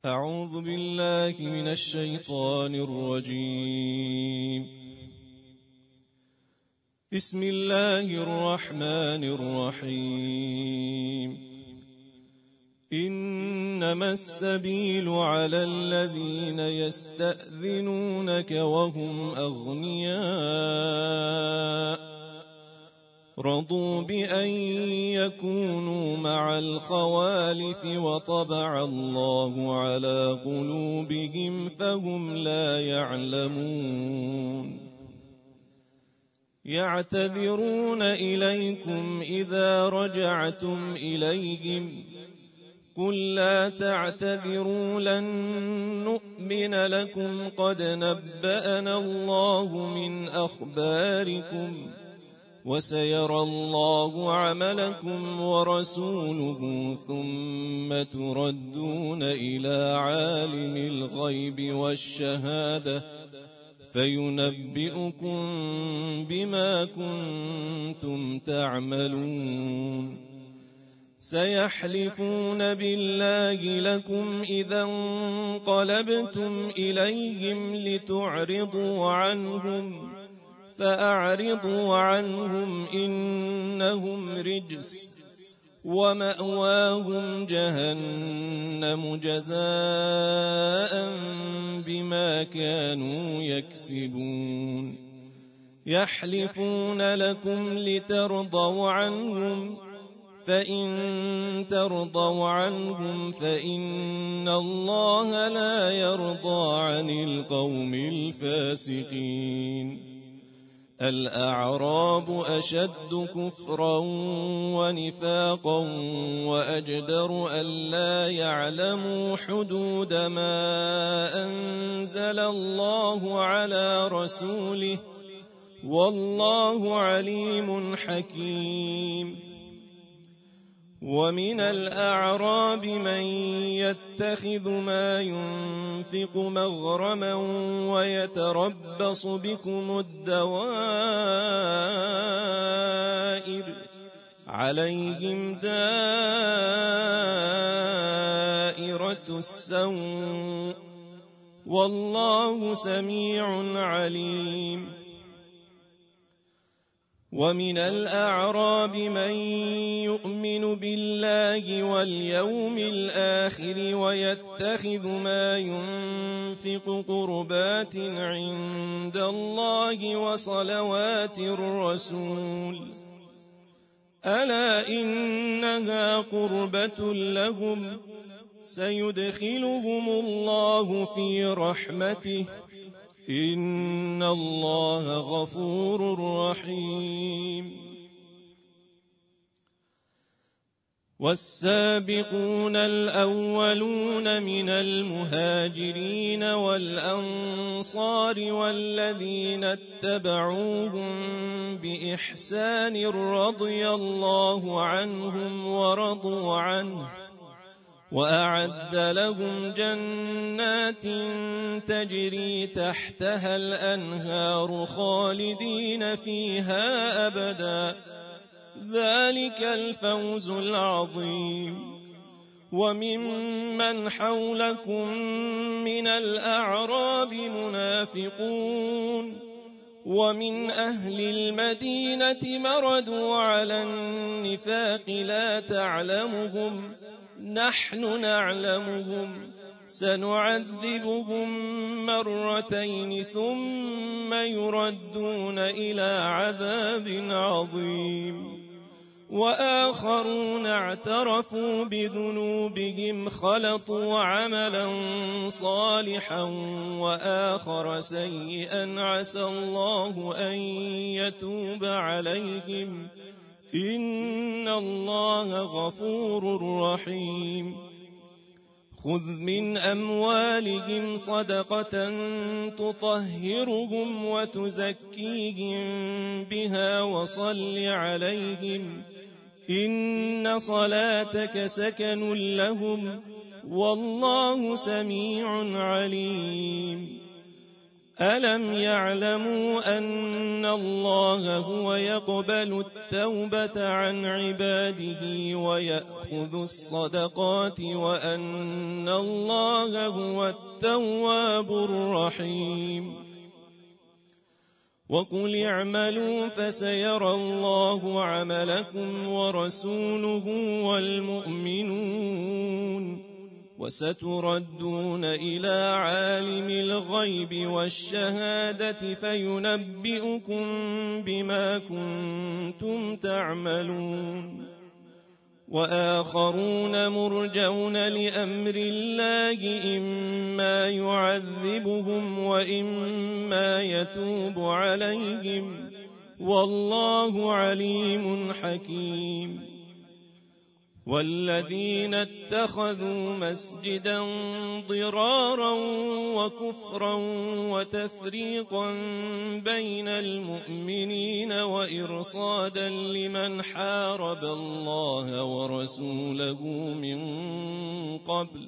أعوذ بالله من الشيطان الرجيم. بسم الله الرحمن الرحيم. إنما السبيل على الذين يستأذنونك وهم أغنياء رضوا بأن يكونوا مع الخوالف وطبع الله على قلوبهم فهم لا يعلمون. يعتذرون إليكم إذا رجعتم إليهم قل لا تعتذروا لن نؤمن لكم قد نبأنا الله من أخباركم وسيرى الله عملكم ورسوله ثم تردون إلى عالم الغيب والشهادة فينبئكم بما كنتم تعملون. سيحلفون بالله لكم إذا انقلبتم إليهم لتعرضوا عنهم فأعرضوا عنهم إنهم رجس ومأواهم جهنم جزاء بما كانوا يكسبون. يحلفون لكم لترضوا عنهم فإن ترضوا عنهم فإن الله لا يرضى عن القوم الفاسقين. الأعراب أشد كفرا ونفاقا وأجدر ألا يعلموا حدود ما أنزل الله على رسوله والله عليم حكيم. ومن الأعراب من يتخذ ما ينفق مغرما ويتربص بكم الدوائر عليهم دائرة السوء والله سميع عليم. ومن الأعراب من يؤمن بالله واليوم الآخر ويتخذ ما ينفق قربات عند الله وصلوات الرسول ألا إنها قربة لهم سيدخلهم الله في رحمته إن الله غفور رحيم. والسابقون الأولون من المهاجرين والأنصار والذين اتبعوهم بإحسان رضي الله عنهم ورضوا عنه وأعد لهم جنات تجري تحتها الأنهار خالدين فيها أبدا ذلك الفوز العظيم. وممن حولكم من الأعراب منافقون ومن أهل المدينة مردوا على النفاق لا تعلمهم نحن نعلمهم سنعذبهم مرتين ثم يردون إلى عذاب عظيم. وآخرون اعترفوا بذنوبهم خلطوا عملا صالحا وآخر سيئا عسى الله أن يتوب عليهم إن الله غفور رحيم. خذ من أموالهم صدقة تطهرهم وتزكيهم بها وصل عليهم إن صلاتك سكن لهم والله سميع عليم. ألم يعلموا أن الله هو يقبل التوبة عن عباده ويأخذ الصدقات وأن الله هو التواب الرحيم وقل اعملوا فسيرى الله عملكم ورسوله والمؤمنون وستردون إلى عالم الغيب والشهادة فينبئكم بما كنتم تعملون وآخرون مرجون لأمر الله إما يعذبهم وإما يتوب عليهم والله عليم حكيم والذين اتخذوا مسجدا ضرارا وكفرا وتفريقا بين المؤمنين وإرصادا لمن حارب الله ورسوله من قبل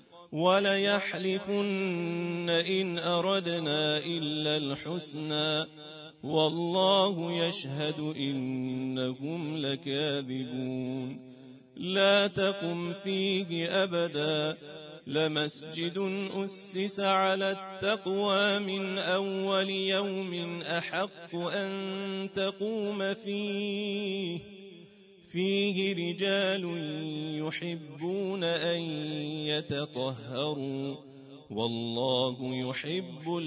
وليحلفن إن أردنا إلا الحسنى والله يشهد إنهم لكاذبون لا تقم فيه أبدا لمسجد أسس على التقوى من أول يوم أحق أن تقوم فيه رجال يحبون أن يتطهروا والله يحب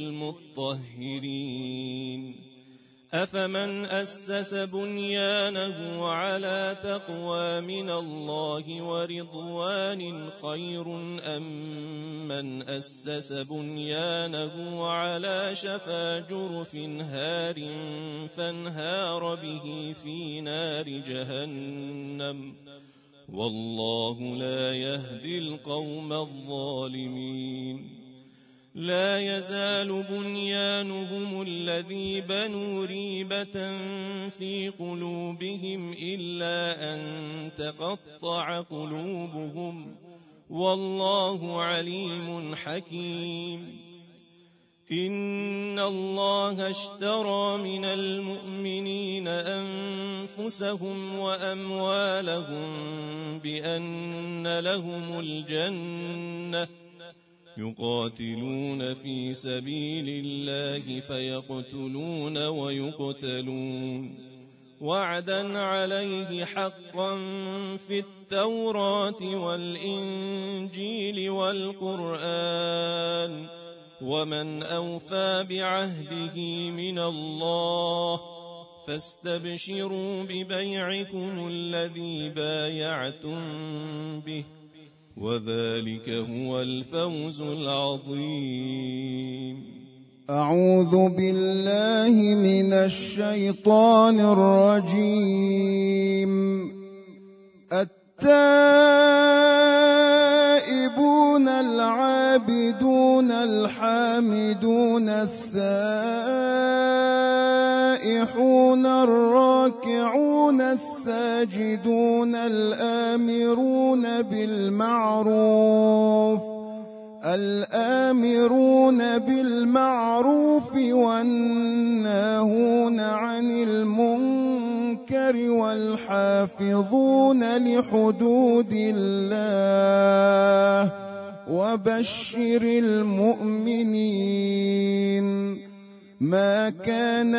المطهرين أفمن أسس بنيانه على تقوى من الله ورضوان خير أم من أسس بنيانه على شفا جرف هار فانهار به في نار جهنم والله لا يهدي القوم الظالمين لا يزال بنيانهم الذي بنوا ريبة في قلوبهم إلا أن تقطع قلوبهم والله عليم حكيم إن الله اشترى من المؤمنين أنفسهم وأموالهم بأن لهم الجنة يقاتلون في سبيل الله فيقتلون ويقتلون وعدا عليه حقا في التوراة والإنجيل والقرآن ومن أوفى بعهده من الله فاستبشروا ببيعكم الذي بايعتم به وذلك هو الفوز العظيم. أعوذ بالله من الشيطان الرجيم. التائبون العابدون الحامدون السائحون الراكعون الساجدون الآمرون بالمعروف والناهون عن المنكر والحافظون لحدود الله وبشر المؤمنين. ما كان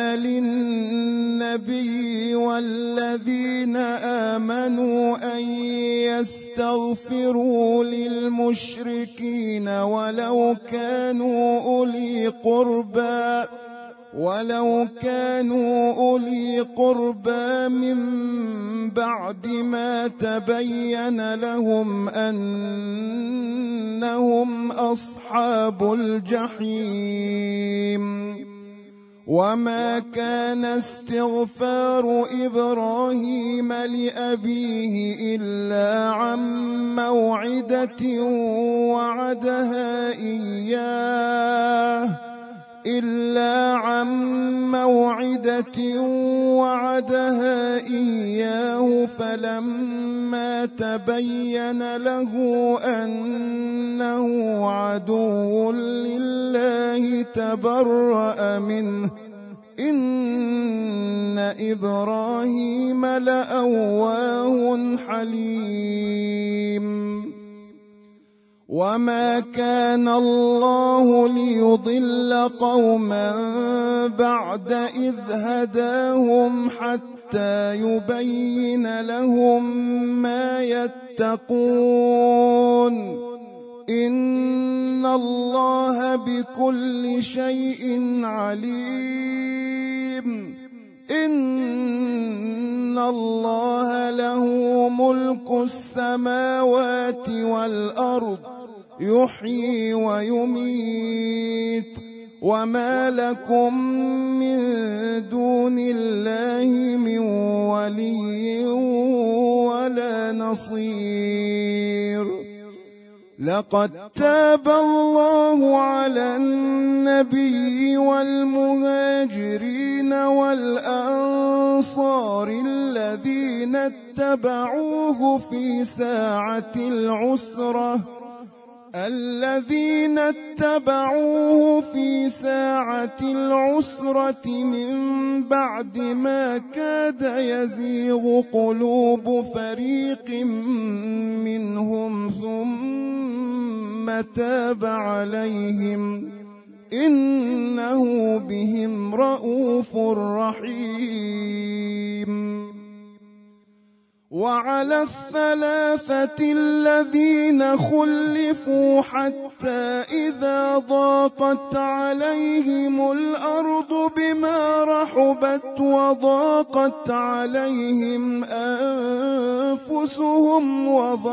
للنبي والذين آمنوا أن يستغفروا للمشركين ولو كانوا أولي قربى من بعد ما تبين لهم أنهم أصحاب الجحيم. وما كان استغفار إبراهيم لأبيه إلا عن موعدة وعدها إياه فلما فلما تبين له أنه عدو لله تبرأ منه إن إبراهيم لأواه حليم وما كان الله ليضل قوما بعد إذ هداهم حتى يبين لهم ما يتقون إن الله بكل شيء عليم إن الله له ملك السماوات والأرض يحيي ويميت وما لكم من دون الله من ولي ولا نصير لقد تاب الله على النبي والمهاجرين والأنصار الذين اتبعوه في ساعة العسرة من بعد ما كاد يزيغ قلوب فريق منهم ثم تاب عليهم إنه بهم رءوف رحيم وعلى الثلاثة الذين خلفوا حتى إذا ضاقت عليهم الأرض بما رحبت وضاقت عليهم أنفسهم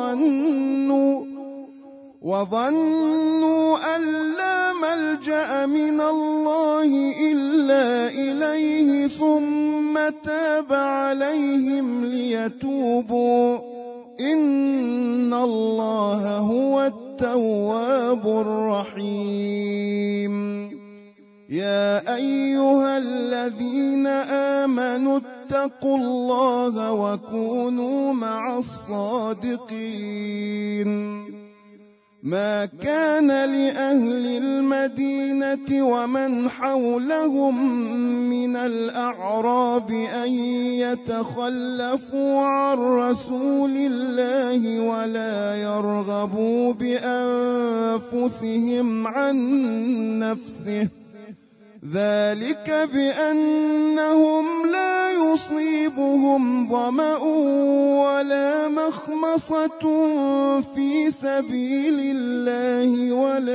وظنوا أن لا ملجأ من الله إلا إليه ثم تاب عليهم ليتوبوا إن الله هو التواب الرحيم يا أيها الذين آمنوا اتقوا الله وكونوا مع الصادقين ما كان لأهل المدينة ومن حولهم من الأعراب أن يتخلفوا عن رسول الله ولا يرغبوا بأنفسهم عن نفسه ذلك بأنهم لا يصيبهم ظمأ ولا مخمصة في سبيل الله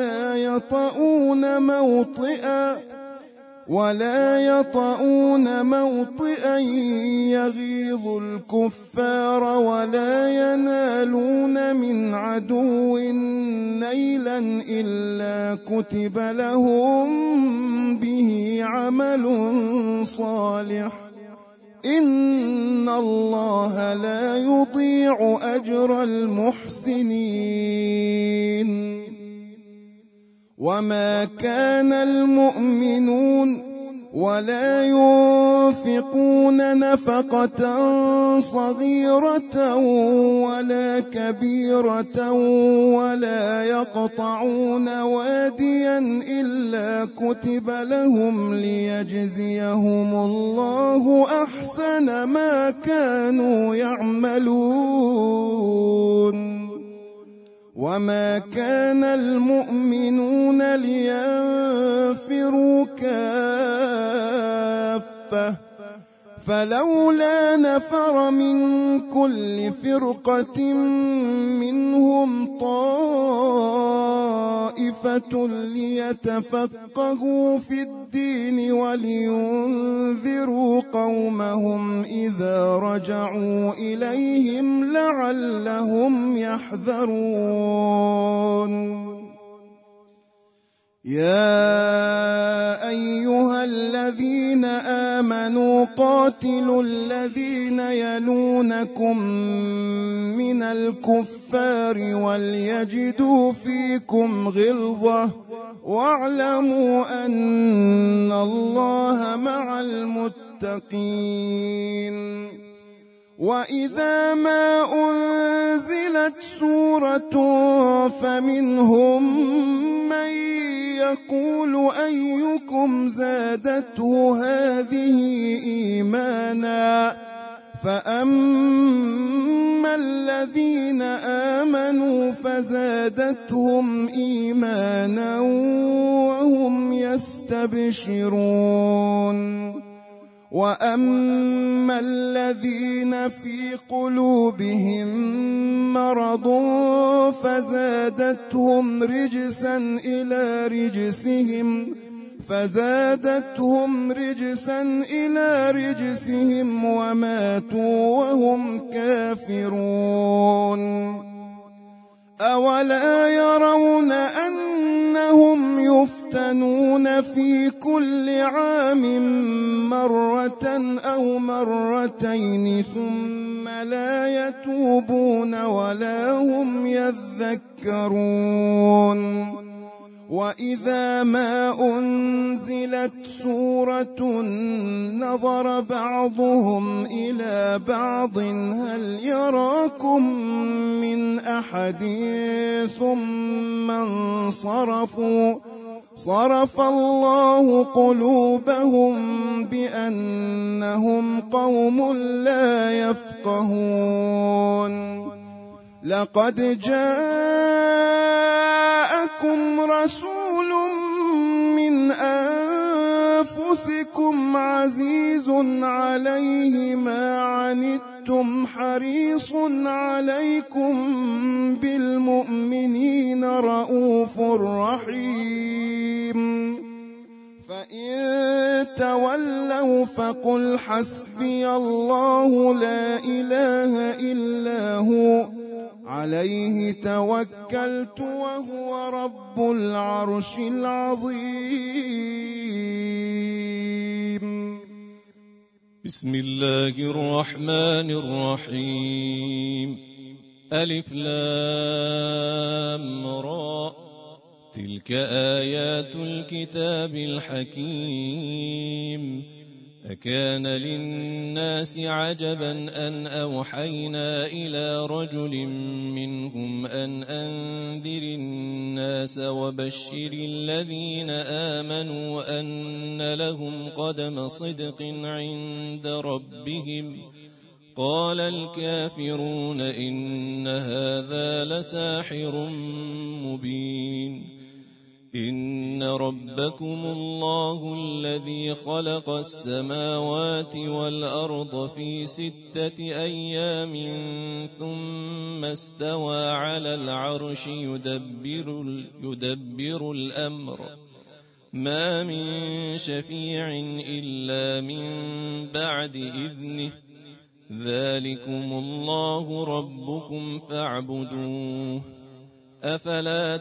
ولا يطؤون موطئا يغيظ الكفار ولا ينالون من عدو نيلا إلا كتب لهم به عمل صالح إن الله لا يضيع أجر المحسنين وما كان المؤمنون ولا ينفقون نفقة صغيرة ولا كبيرة ولا يقطعون واديا إلا كتب لهم ليجزيهم الله أحسن ما كانوا يعملون وما كان المؤمنون لينفروا كافة فلولا نفر من كل فرقة منهم طائفة ليتفقهوا في الدين ولينذروا قومهم إذا رجعوا إليهم لعلهم يحذرون يا أيها الذين آمنوا قاتلوا الذين يلونكم من الكفار وليجدوا فيكم غلظة واعلموا أن الله مع المتقين وإذا ما أنزلت سورة فمنهم من يقول أيكم زادته هذه إيمانا فأما الذين آمنوا فزادتهم إيمانا وهم يستبشرون وأما الذين في قلوبهم مرض فزادتهم رجسا إلى رجسهم وماتوا وهم كافرون أولا يرون أنهم يفتنون في كل عام مرة أو مرتين ثم لا يتوبون ولا هم يذكرون وإذا ما أنزلت سورة نظر بعضهم إلى بعض هل يراكم من أحد ثم انصرفوا صرف الله قلوبهم بأنهم قوم لا يفقهون لقد جاءكم رسول من أنفسكم عزيز عليه ما عنتم حريص عليكم بالمؤمنين رؤوف رحيم فإن تولوا فقل حسبي الله لا إله إلا هو عليه توكلت وهو رب العرش العظيم بسم الله الرحمن الرحيم ألف لام را تلك آيات الكتاب الحكيم أكان للناس عجبا أن أوحينا إلى رجل منهم أن أنذر الناس وبشر الذين آمنوا أن لهم قدم صدق عند ربهم قال الكافرون إن هذا لساحر مبين إن ربكم الله الذي خلق السماوات والأرض في 6 أيام ثم استوى على العرش يدبر الأمر ما من شفيع إلا من بعد إذنه ذلكم الله ربكم فاعبدوه أفلا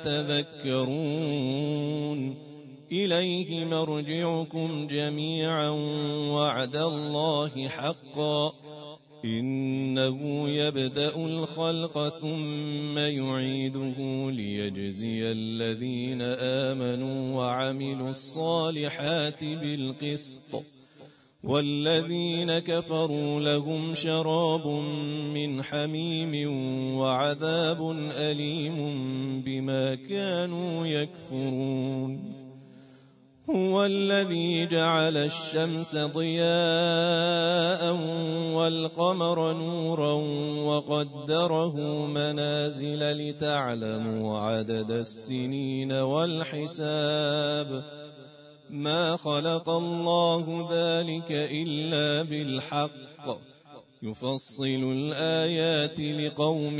تذكرون إليه مرجعكم جميعا وعد الله حقا إنه يبدأ الخلق ثم يعيده ليجزي الذين آمنوا وعملوا الصالحات بالقسط والذين كفروا لهم شراب من حميم وعذاب أليم بما كانوا يكفرون هو الذي جعل الشمس ضياء والقمر نورا وقدره منازل لتعلموا عدد السنين والحساب ما خلق الله ذلك إلا بالحق يفصل الآيات لقوم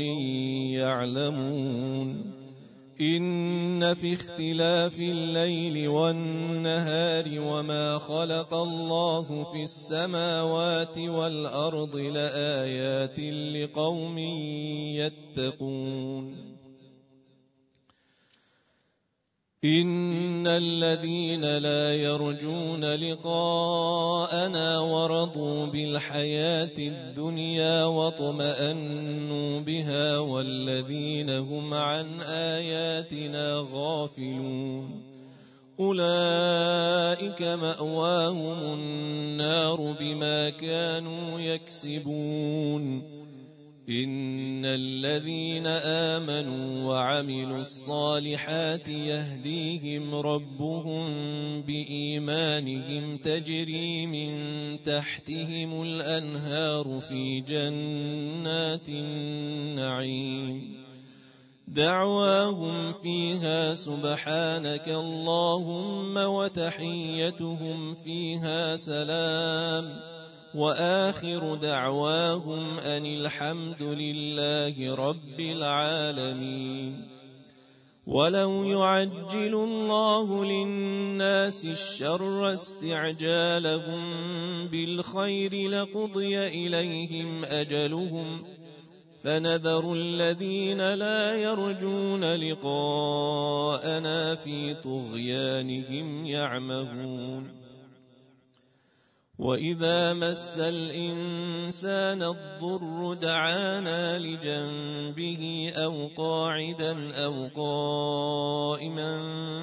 يعلمون إن في اختلاف الليل والنهار وما خلق الله في السماوات والأرض لآيات لقوم يتقون إن الذين لا يرجون لقاءنا ورضوا بالحياة الدنيا واطمأنوا بها والذين هم عن آياتنا غافلون أولئك مأواهم النار بما كانوا يكسبون إن الذين آمنوا وعملوا الصالحات يهديهم ربهم بإيمانهم تجري من تحتهم الأنهار في جنات النعيم دعواهم فيها سبحانك اللهم وتحيتهم فيها سلام وآخر دعواهم أن الحمد لله رب العالمين ولو يعجل الله للناس الشر استعجالهم بالخير لقضي إليهم أجلهم فنذر الذين لا يرجون لقاءنا في طغيانهم يعمهون وإذا مس الإنسان الضر دعانا لجنبه أو قاعدا أو قائما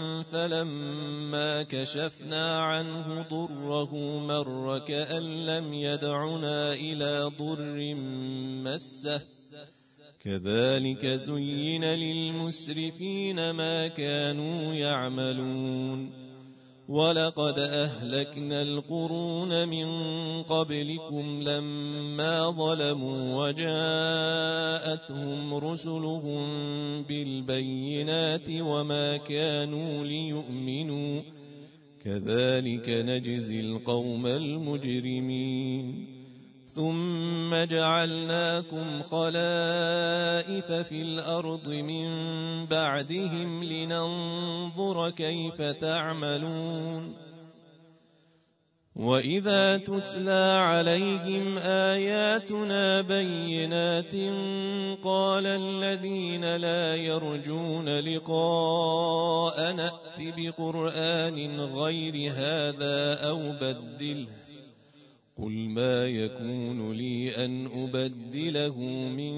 فلما كشفنا عنه ضره مر كأن لم يدعنا إلى ضر مسه كذلك زين للمسرفين ما كانوا يعملون ولقد أهلكنا القرون من قبلكم لما ظلموا وجاءتهم رسلهم بالبينات وما كانوا ليؤمنوا كذلك نجزي القوم المجرمين ثم جعلناكم خلائف في الأرض من بعدهم لننظر كيف تعملون وإذا تتلى عليهم آياتنا بينات قال الذين لا يرجون لقاء نأت بقرآن غير هذا أو بدله قل ما يكون لي أن أبدله من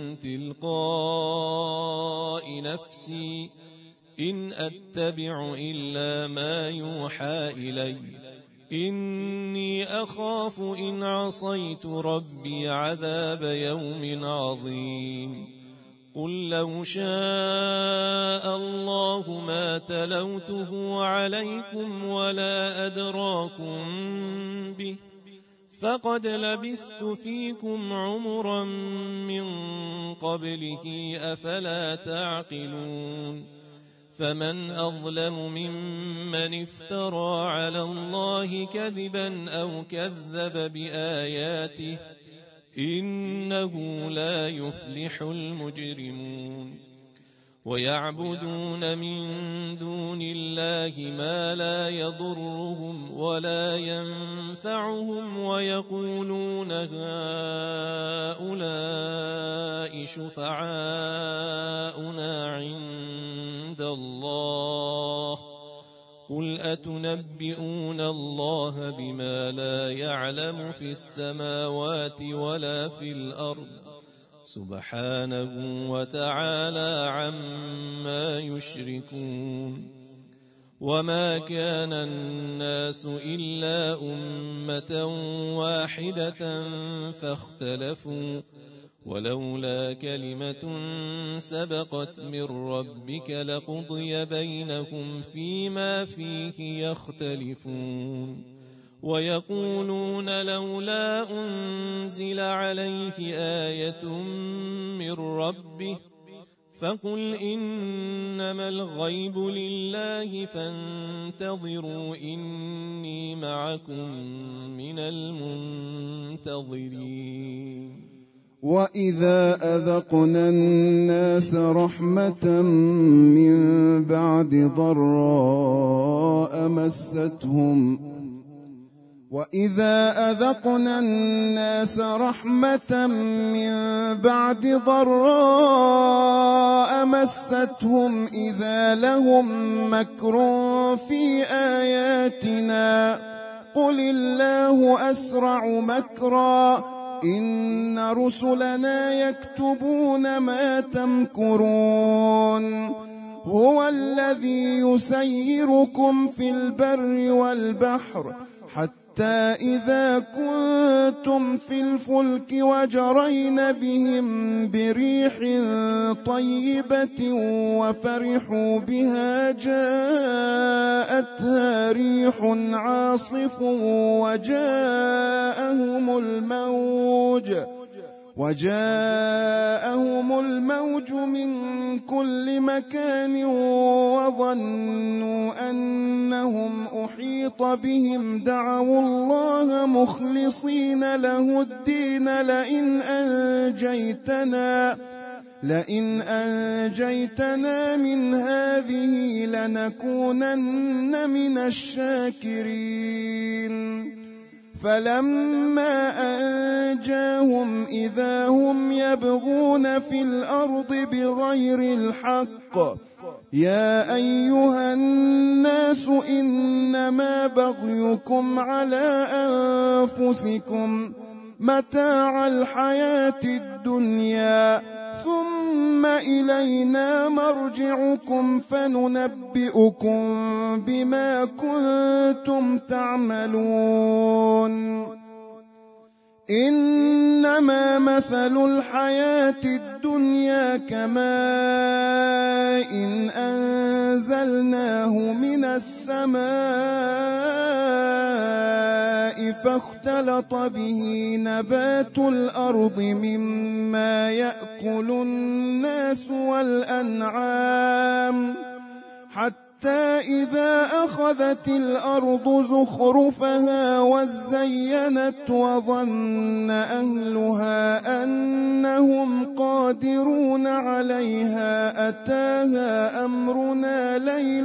تلقاء نفسي إن أتبع إلا ما يوحى إلي إني أخاف إن عصيت ربي عذاب يوم عظيم قل لو شاء الله ما تلوته عليكم ولا أدراكم به فقد لبثت فيكم عمرا من قبله أفلا تعقلون فمن أظلم ممن افترى على الله كذبا أو كذب بآياته إنه لا يفلح المجرمون ويعبدون من دون الله ما لا يضرهم ولا ينفعهم ويقولون هؤلاء شفعاؤنا عند الله قل أتنبئون الله بما لا يعلم في السماوات ولا في الأرض سبحانه وتعالى عما يشركون وما كان الناس إلا أمة واحدة فاختلفوا ولولا كلمة سبقت من ربك لقضي بينهم فيما فيه يختلفون ويقولون لولا أنزل عليه آية من ربه فقل إنما الغيب لله فانتظروا إني معكم من المنتظرين وإذا أذقنا الناس رحمة من بعد ضراء مستهم وإذا أذقنا الناس رحمة من بعد ضراء مستهم إذا لهم مكر في آياتنا قل الله أسرع مكرا إن رسلنا يكتبون ما تمكرون هو الذي يسيركم في البر والبحر حتى إذا كنتم في الفلك وجرين بهم بريح طيبة وفرحوا بها جاءتها ريح عاصف وجاءهم الموج من كل مكان وظنوا أنهم أحيط بهم دعوا الله مخلصين له الدين لئن أنجيتنا من هذه لنكونن من الشاكرين فلما أنجاهم إذا هم يبغون في الأرض بغير الحق يا أيها الناس إنما بغيكم على أنفسكم متاع الحياة الدنيا ثم إلينا مرجعكم فننبئكم بما كنتم تعملون إنما مثل الحياة الدنيا كماء أنزلناه من السماء فاختلط به نبات الأرض مما يأكل الناس والأنعام حتى إذا أخذت الأرض زخرفها وزينت وظن أهلها أنهم قادرون عليها أتاها أمرنا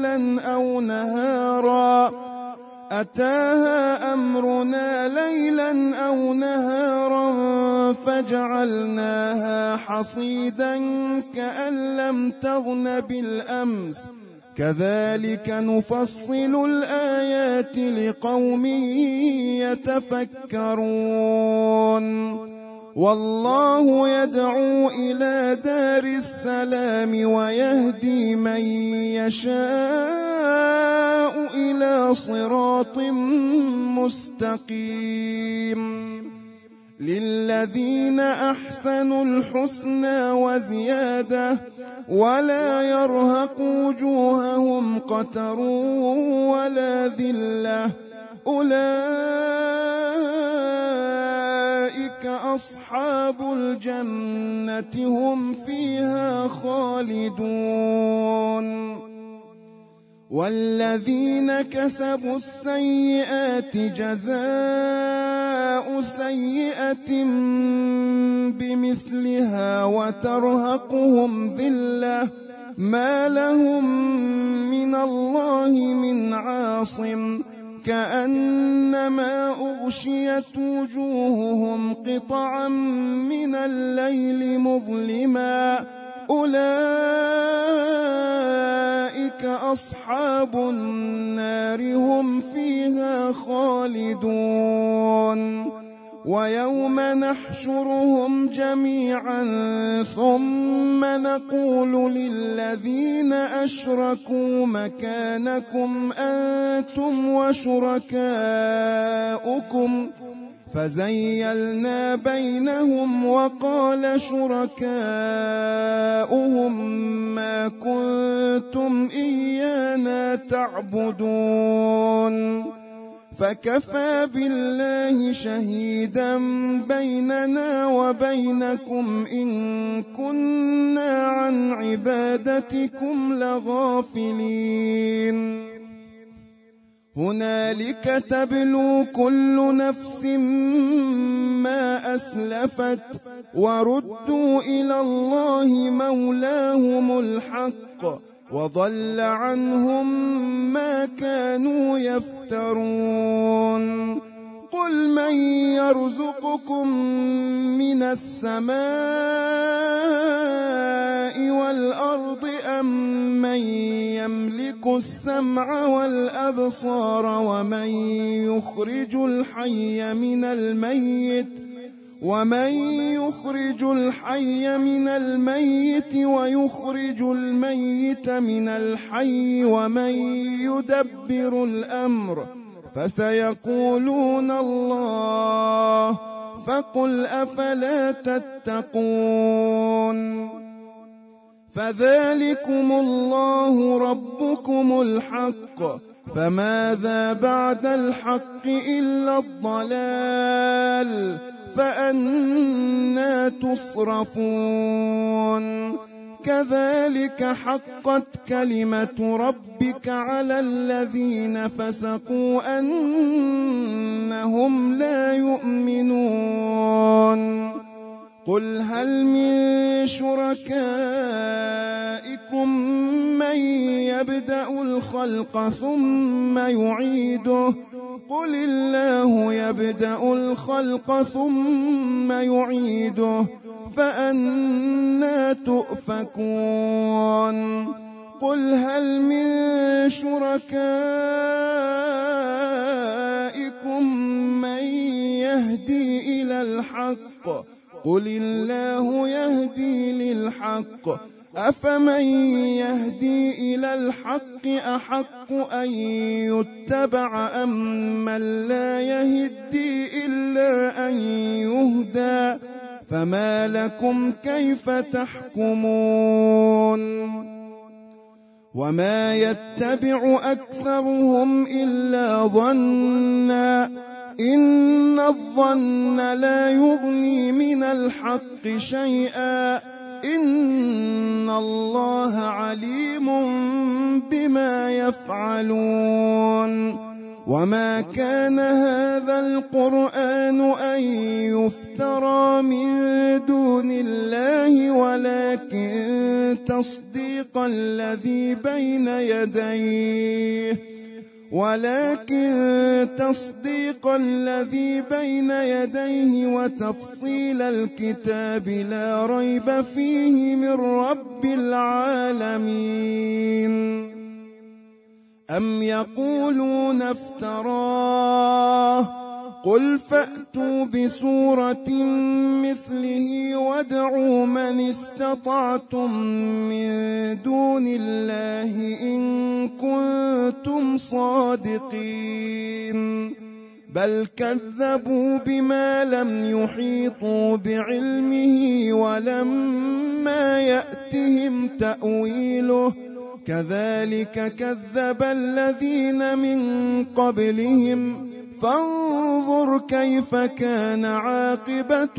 ليلا أو نهارا فجعلناها حصيدا كأن لم تغن بالأمس كذلك نفصل الآيات لقوم يتفكرون والله يدعو إلى دار السلام ويهدي من يشاء إلى صراط مستقيم للذين أحسنوا الحسنى وزيادة ولا يرهق وجوههم قتر ولا ذلة أولئك أصحاب الجنة هم فيها خالدون والذين كسبوا السيئات جزاء سيئة بمثلها وترهقهم ذلة ما لهم من الله من عاصم كأنما أغشيت وجوههم قطعا من الليل مظلما أولئك أصحاب النار هم فيها خالدون ويوم نحشرهم جميعا ثم نقول للذين أشركوا مكانكم أنتم وشركاؤكم فزيلنا بينهم وقال شركاؤهم ما كنتم إيانا تعبدون فكفى بالله شهيدا بيننا وبينكم إن كنا عن عبادتكم لغافلين هنالك تبلو كل نفس ما أسلفت وردوا إلى الله مولاهم الحق وضل عنهم ما كانوا يفترون قل من يرزقكم من السماء والأرض أم من يملك السمع والأبصار ومن يخرج الحي من الميت ومن يخرج الحي من الميت ويخرج الميت من الحي ومن يدبر الأمر فسيقولون الله فقل أفلا تتقون فذلكم الله ربكم الحق فماذا بعد الحق إلا الضلال فأنى تصرفون كذلك حقت كلمة ربك على الذين فسقوا أنهم لا يؤمنون قل هل من شركائكم من يبدأ الخلق ثم يعيده قل الله يبدأ الخلق ثم يعيده فأنى تؤفكون قل هل من شركائكم من يهدي إلى الحق قل الله يهدي للحق أفمن يهدي إلى الحق أحق أن يتبع أم من لا يهدي إلا أن يهدى فما لكم كيف تحكمون وما يتبع أكثرهم إلا ظنا إن الظن لا يغني من الحق شيئا إن الله عليم بما يفعلون وما كان هذا القرآن أن يفترى من دون الله ولكن تصديق الذي بين يديه وتفصيل الكتاب لا ريب فيه من رب العالمين أم يقولون افتراه قل فأتوا بسورة مثله وادعوا من استطعتم من دون الله إن كنتم صادقين بل كذبوا بما لم يحيطوا بعلمه ولما يأتهم تأويله كذلك كذب الذين من قبلهم فانظر كيف كان عاقبة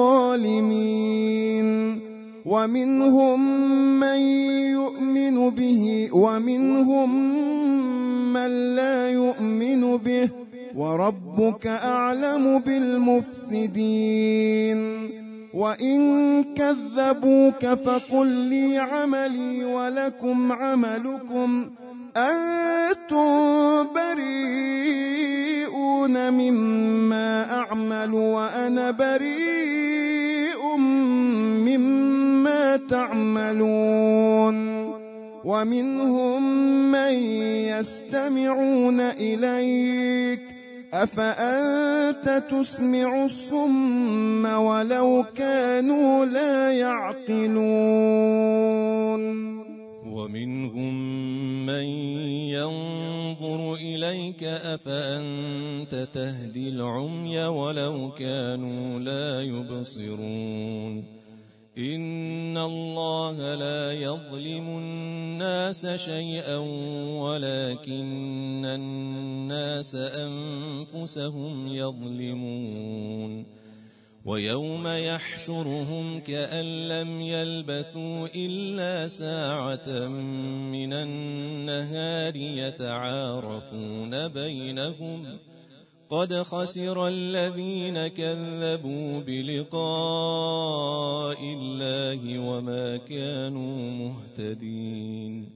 الظالمين ومنهم من يؤمن به ومنهم من لا يؤمن به وربك أعلم بالمفسدين وإن كذبوك فقل لي عملي ولكم عملكم أنتم بريئون مما أعمل وأنا بريء مما تعملون ومنهم من يستمعون إليك أفأنت تسمع الصم ولو كانوا لا يعقلون ومنهم من ينظر إليك أفأنت تهدي العمي ولو كانوا لا يبصرون إن الله لا يظلم الناس شيئا ولكن الناس أنفسهم يظلمون ويوم يحشرهم كأن لم يلبثوا إلا ساعة من النهار يتعارفون بينهم قد خسر الذين كذبوا بلقاء الله وما كانوا مهتدين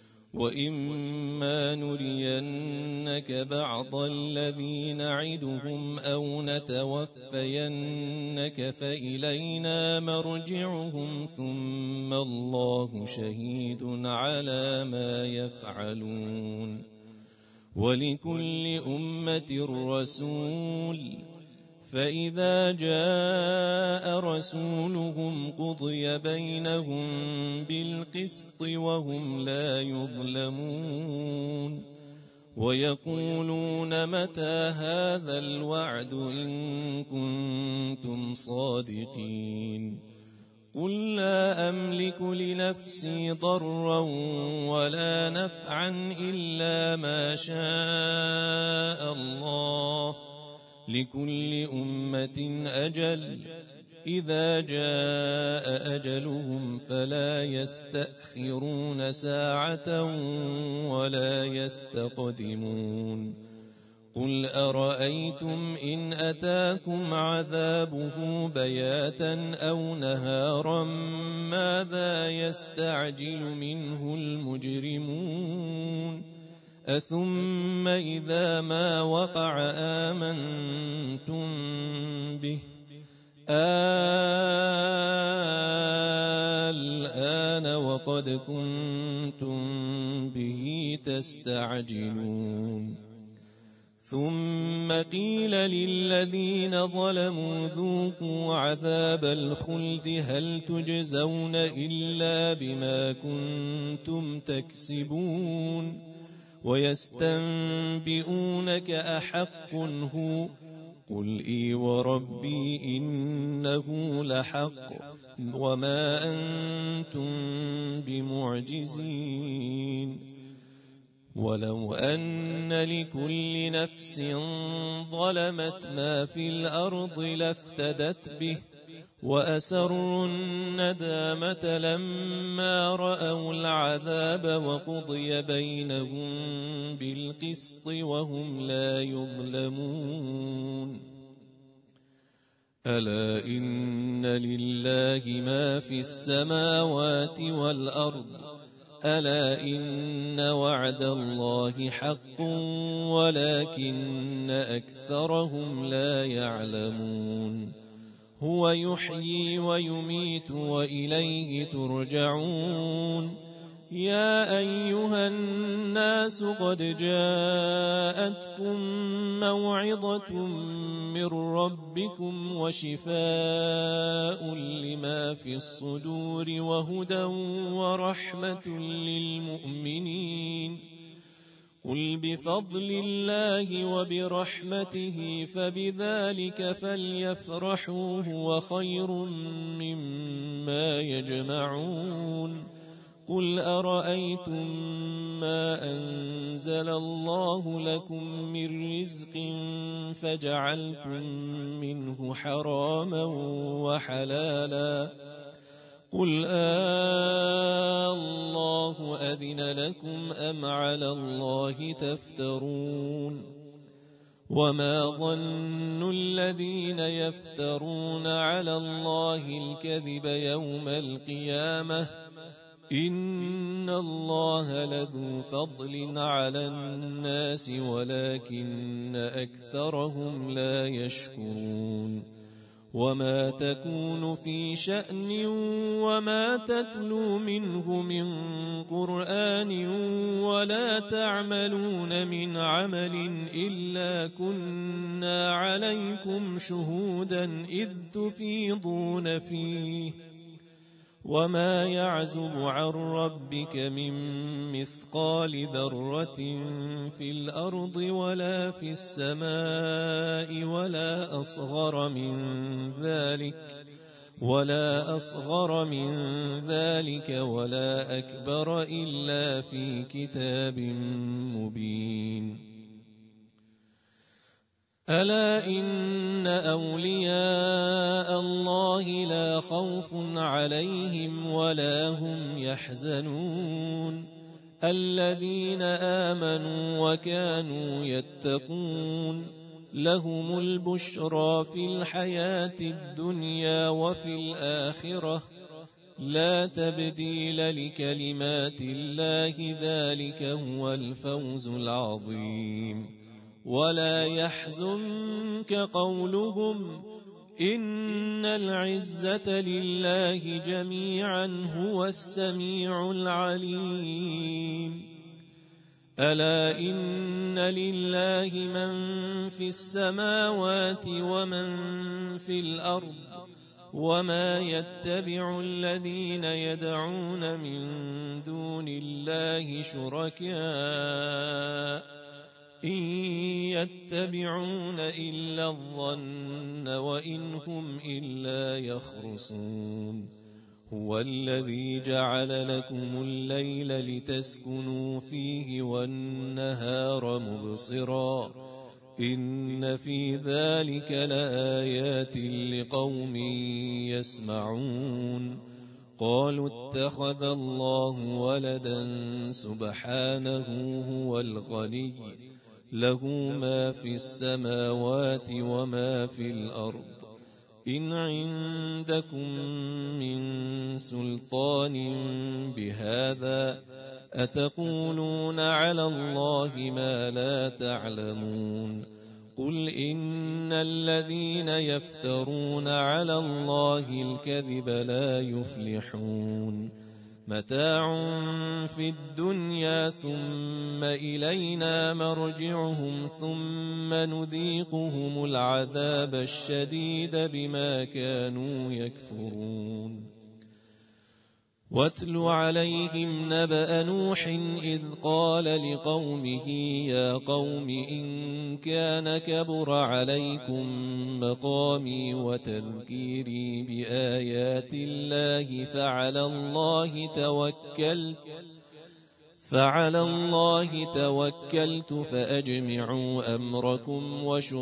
وإما نرينك بعض الذي نعدهم أو نتوفينك فإلينا مرجعهم ثم الله شهيد على ما يفعلون ولكل أمة رسول فإذا جاء رسولهم قضي بينهم بالقسط وهم لا يظلمون ويقولون متى هذا الوعد إن كنتم صادقين قل لا أملك لنفسي ضرا ولا نفعا إلا ما شاء الله لكل أمة أجل إذا جاء أجلهم فلا يستأخرون ساعة ولا يستقدمون قل أرأيتم إن أتاكم عذابه بياتا أو نهارا ماذا يستعجل منه المجرمون أثم إذا ما وقع آمنتم به الآن وقد كنتم به تستعجلون ثم قيل للذين ظلموا ذوقوا عذاب الخلد هل تجزون إلا بما كنتم تكسبون ويستنبئونك أحق هو قل إي وربي إنه لحق وما أنتم بمعجزين ولو أن لكل نفس ظلمت ما في الأرض لافتدت به وأسروا الندامة لما رأوا العذاب وقضي بينهم بالقسط وهم لا يظلمون ألا إن لله ما في السماوات والأرض ألا إن وعد الله حق ولكن أكثرهم لا يعلمون هو يحيي ويميت وإليه ترجعون يا أيها الناس قد جاءتكم موعظة من ربكم وشفاء لما في الصدور وهدى ورحمة للمؤمنين قل بفضل الله وبرحمته فبذلك فليفرحوا هو خير مما يجمعون قل أرأيتم ما أنزل الله لكم من رزق فجعلتم منه حراما وحلالا قل الله أذن لكم أم على الله تفترون وما ظن الذين يفترون على الله الكذب يوم القيامة إن الله لذو فضل على الناس ولكن أكثرهم لا يشكرون وما تكون في شأن وما تتلو منه من قرآن ولا تعملون من عمل إلا كنا عليكم شهودا إذ تفيضون فيه وما يعزب عن ربك من مثقال ذرة في الأرض ولا في السماء ولا أصغر من ذلك ولا أكبر إلا في كتاب مبين ألا إن أولياء الله لا خوف عليهم ولا هم يحزنون الذين آمنوا وكانوا يتقون لهم البشرى في الحياة الدنيا وفي الآخرة لا تبديل لكلمات الله ذلك هو الفوز العظيم ولا يحزنك قولهم إن العزة لله جميعا هو السميع العليم ألا إن لله من في السماوات ومن في الأرض وما يتبع الذين يدعون من دون الله شركاء إن يتبعون إلا الظن وإن هم إلا يخرصون هو الذي جعل لكم الليل لتسكنوا فيه والنهار مبصرا إن في ذلك لآيات لقوم يسمعون قالوا اتخذ الله ولدا سبحانه هو الغني له ما في السماوات وما في الأرض إن عندكم من سلطان بهذا أتقولون على الله ما لا تعلمون قل إن الذين يفترون على الله الكذب لا يفلحون متاع في الدنيا ثم إلينا مرجعهم ثم نذيقهم العذاب الشديد بما كانوا يكفرون واتل عليهم نبأ نوح إذ قال لقومه يا قوم إن كان كبر عليكم مقامي وتذكيري بآيات الله فعلى الله توكلت فأجمعوا أمركم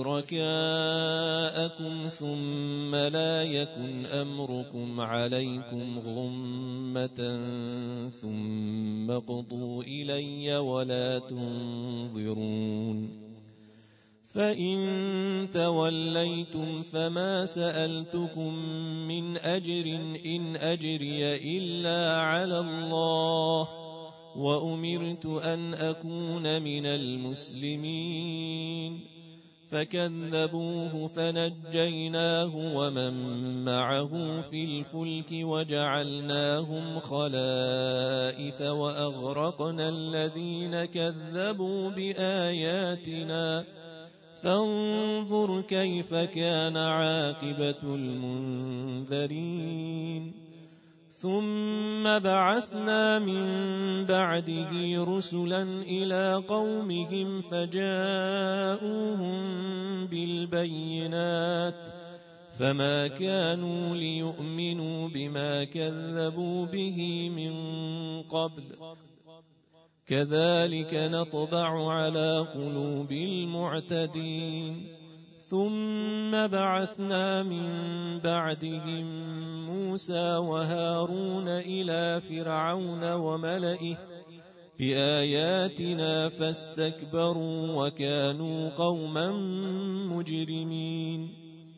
وشركاءكم ثم لا يكن أمركم عليكم غمة ثم اقضوا إلي ولا تنظرون فإن توليتم فما سألتكم من أجر إن أجري إلا على الله وأمرت أن أكون من المسلمين فكذبوه فنجيناه ومن معه في الفلك وجعلناهم خلائف وأغرقنا الذين كذبوا بآياتنا فانظر كيف كان عاقبة المنذرين ثم بعثنا من بعده رسلا إلى قومهم فجاءوهم بالبينات فما كانوا ليؤمنوا بما كذبوا به من قبل كذلك نطبع على قلوب المعتدين ثم بعثنا من بعدهم موسى وهارون إلى فرعون وملئه بآياتنا فاستكبروا وكانوا قوما مجرمين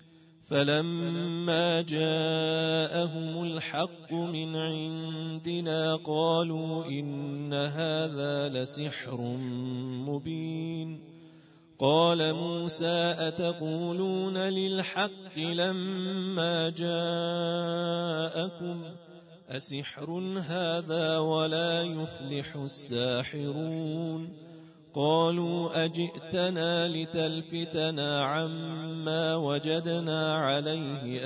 فلما جاءهم الحق من عندنا قالوا إن هذا لسحر مبين قال موسى أتقولون للحق لما جاءكم أسحر هذا ولا يفلح الساحرون قالوا أجئتنا لتلفتنا عما وجدنا عليه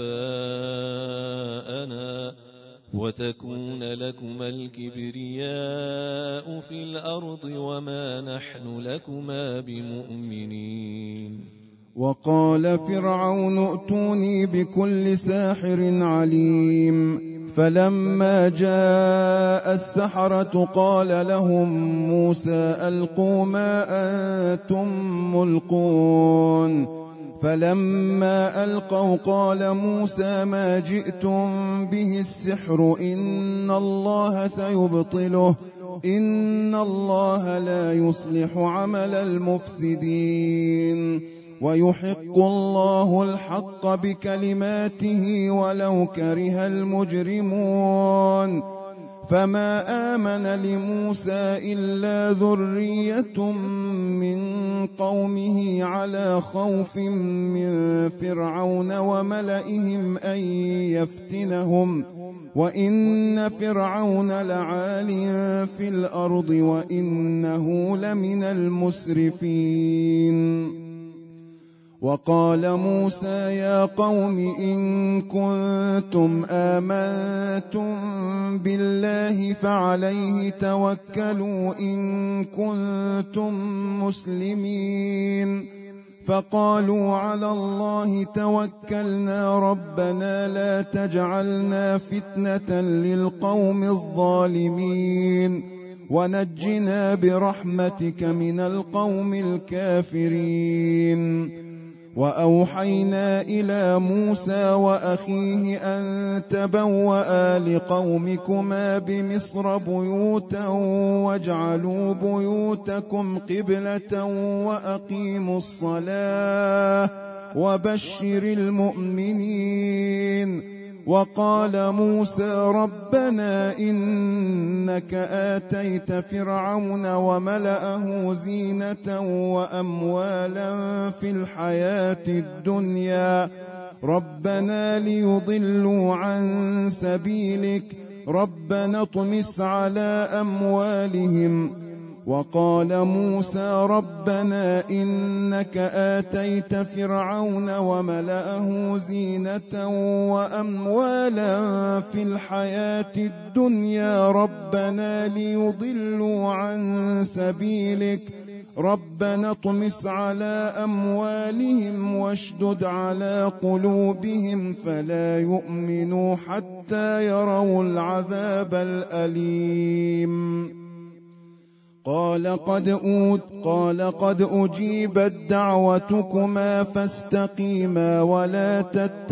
آباءنا وتكون لكما الكبرياء في الأرض وما نحن لكما بمؤمنين وقال فرعون ائتوني بكل ساحر عليم فلما جاء السحرة قال لهم موسى ألقوا ما أنتم ملقون فلما ألقوا قال موسى ما جئتم به السحر إن الله سيبطله إن الله لا يصلح عمل المفسدين ويحق الله الحق بكلماته ولو كره المجرمون فما آمن لموسى إلا ذرية من قومه على خوف من فرعون وملئهم أن يفتنهم وإن فرعون لعال في الأرض وإنه لمن المسرفين. وقال موسى يا قوم إن كنتم آمنتم بالله فعليه توكلوا إن كنتم مسلمين. فقالوا على الله توكلنا ربنا لا تجعلنا فتنة للقوم الظالمين ونجنا برحمتك من القوم الكافرين. وأوحينا إلى موسى وأخيه أن تبوأ لقومكما بمصر بيوتا واجعلوا بيوتكم قبلة وأقيموا الصلاة وبشر المؤمنين. وقال موسى ربنا إنك آتيت فرعون وملأه زينة وأموالا في الحياة الدنيا ربنا ليضلوا عن سبيلك ربنا اطمس على أموالهم. وقال موسى ربنا إنك آتيت فرعون وملأه زينة وأموالا في الحياة الدنيا ربنا ليضلوا عن سبيلك ربنا اطمس على أموالهم واشدد على قلوبهم فلا يؤمنوا حتى يروا العذاب الأليم. قال قد أجيبت دعوتكما فاستقيما ولا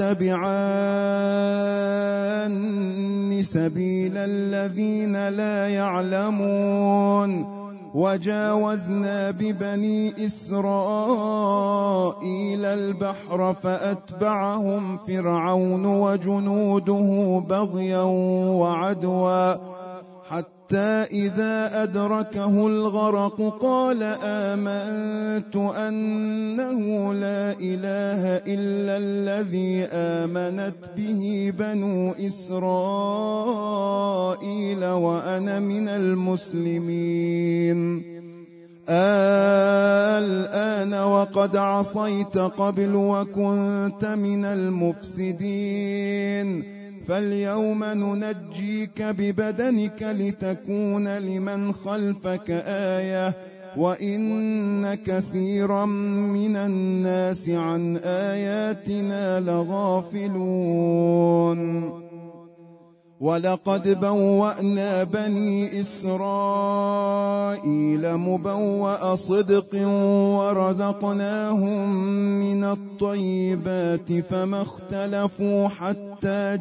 تتبعان سبيل الذين لا يعلمون. وجاوزنا ببني إسرائيل البحر فأتبعهم فرعون وجنوده بغيا وعدوا حتى إذا أدركه الغرق قال آمنت أنه لا إله إلا الذي آمنت به بنو إسرائيل وأنا من المسلمين. الآن وقد عصيت قبل وكنت من المفسدين فاليوم ننجيك ببدنك لتكون لمن خلفك آية وإن كثيرا من الناس عن آياتنا لغافلون. ولقد بوأنا بني إسرائيل مبوأ صدق ورزقناهم من الطيبات فما اختلفوا حتى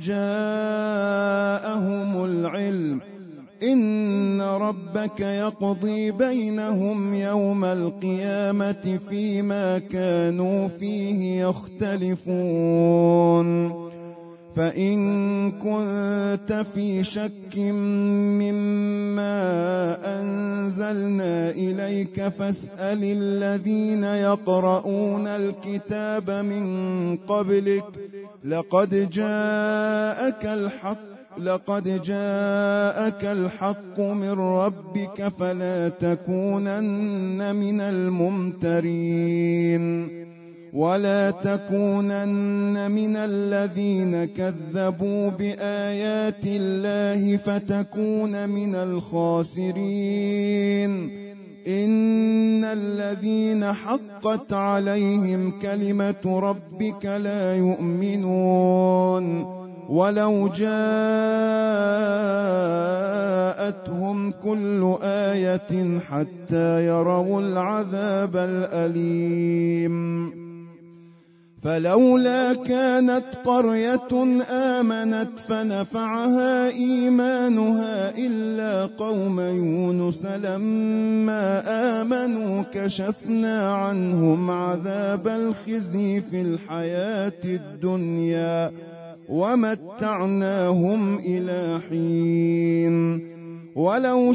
جاءهم العلم إن ربك يقضي بينهم يوم القيامة فيما كانوا فيه يختلفون. فإن كنت في شك مما أنزلنا إليك فاسأل الذين يقرؤون الكتاب من قبلك لقد جاءك الحق من ربك فلا تكونن من الممترين ولا تكونن من الذين كذبوا بآيات الله فتكون من الخاسرين. إن الذين حقت عليهم كلمة ربك لا يؤمنون ولو جاءتهم كل آية حتى يروا العذاب الأليم. فلولا كانت قرية آمنت فنفعها إيمانها إلا قوم يونس لما آمنوا كشفنا عنهم عذاب الخزي في الحياة الدنيا ومتعناهم إلى حين ولو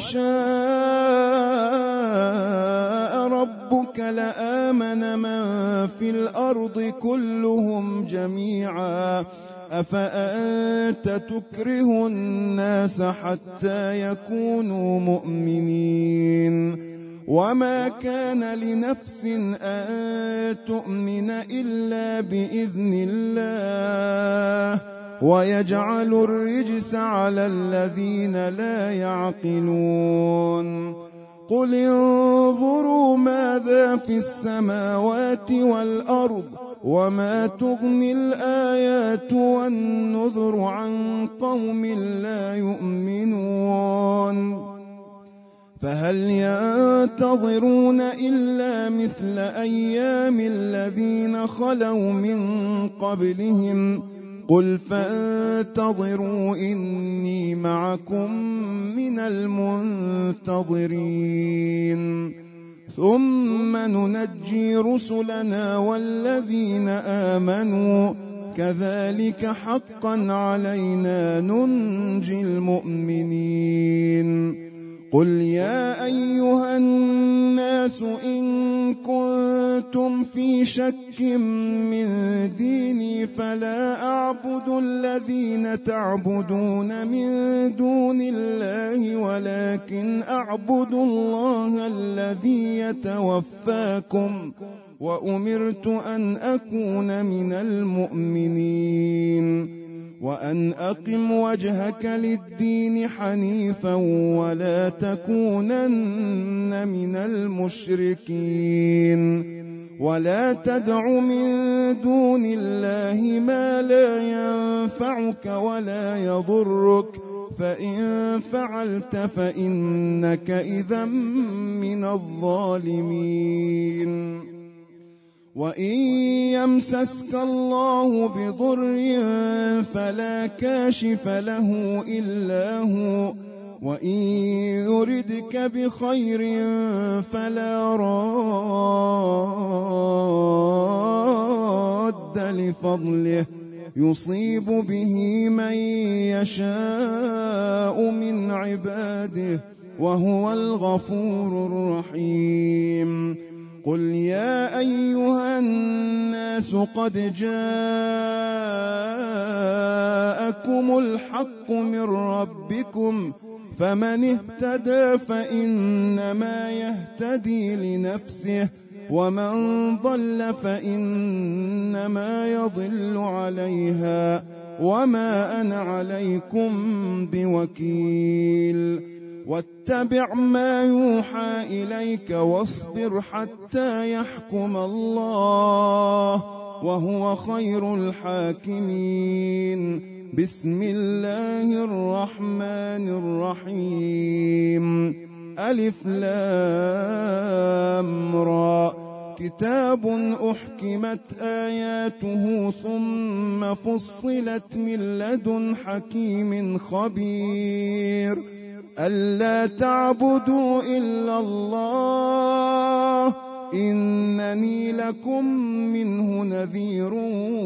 شاء ربك لآمن من في الأرض كلهم جميعا أفأنت تكره الناس حتى يكونوا مؤمنين وما كان لنفس أن تؤمن إلا بإذن الله ويجعل الرجس على الذين لا يعقلون قل انظروا ماذا في السماوات والأرض وما تغني الآيات والنذر عن قوم لا يؤمنون فهل ينتظرون إلا مثل أيام الذين خلوا من قبلهم قل فانتظروا إني معكم من المنتظرين ثم ننجي رسلنا والذين آمنوا كذلك حقا علينا ننجي المؤمنين قل يا أيها الناس إن كنتم في شك من ديني فلا أعبد الذين تعبدون من دون الله ولكن أعبد الله الذي يتوفاكم وأمرت أن أكون من المؤمنين وأن أقم وجهك للدين حنيفا ولا تكونن من المشركين ولا تدع من دون الله ما لا ينفعك ولا يضرك فإن فعلت فإنك إذا من الظالمين وإن يمسسك الله بضر فلا كاشف له إلا هو وإن يردك بخير فلا راد لفضله يصيب به من يشاء من عباده وهو الغفور الرحيم قل يا أيها الناس قد جاءكم الحق من ربكم فمن اهتدى فإنما يهتدي لنفسه ومن ضل فإنما يضل عليها وما أنا عليكم بوكيل واتبع ما يوحى إليك واصبر حتى يحكم الله وهو خير الحاكمين بسم الله الرحمن الرحيم ألف لام را كتاب أحكمت آياته ثم فصلت من لدن حكيم خبير ألا تعبدوا إلا الله إنني لكم منه نذير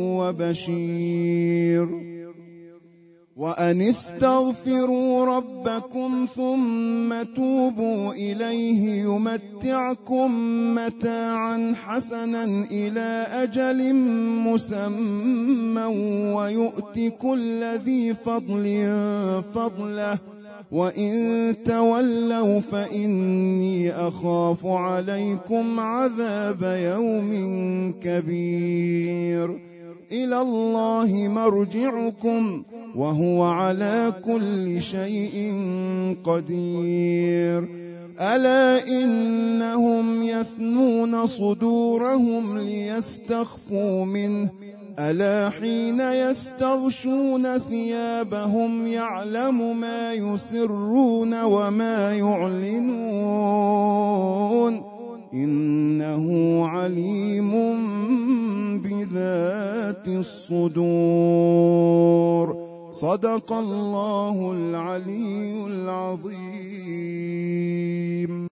وبشير وأن استغفروا ربكم ثم توبوا إليه يمتعكم متاعا حسنا إلى أجل مسمى ويؤت كل ذي فضل فضله وإن تولوا فإني أخاف عليكم عذاب يوم كبير إلى الله مرجعكم وهو على كل شيء قدير ألا إنهم يثنون صدورهم ليستخفوا منه ألا حين يستغشون ثيابهم يعلم ما يسرون وما يعلنون إنه عليم بذات الصدور صدق الله العلي العظيم.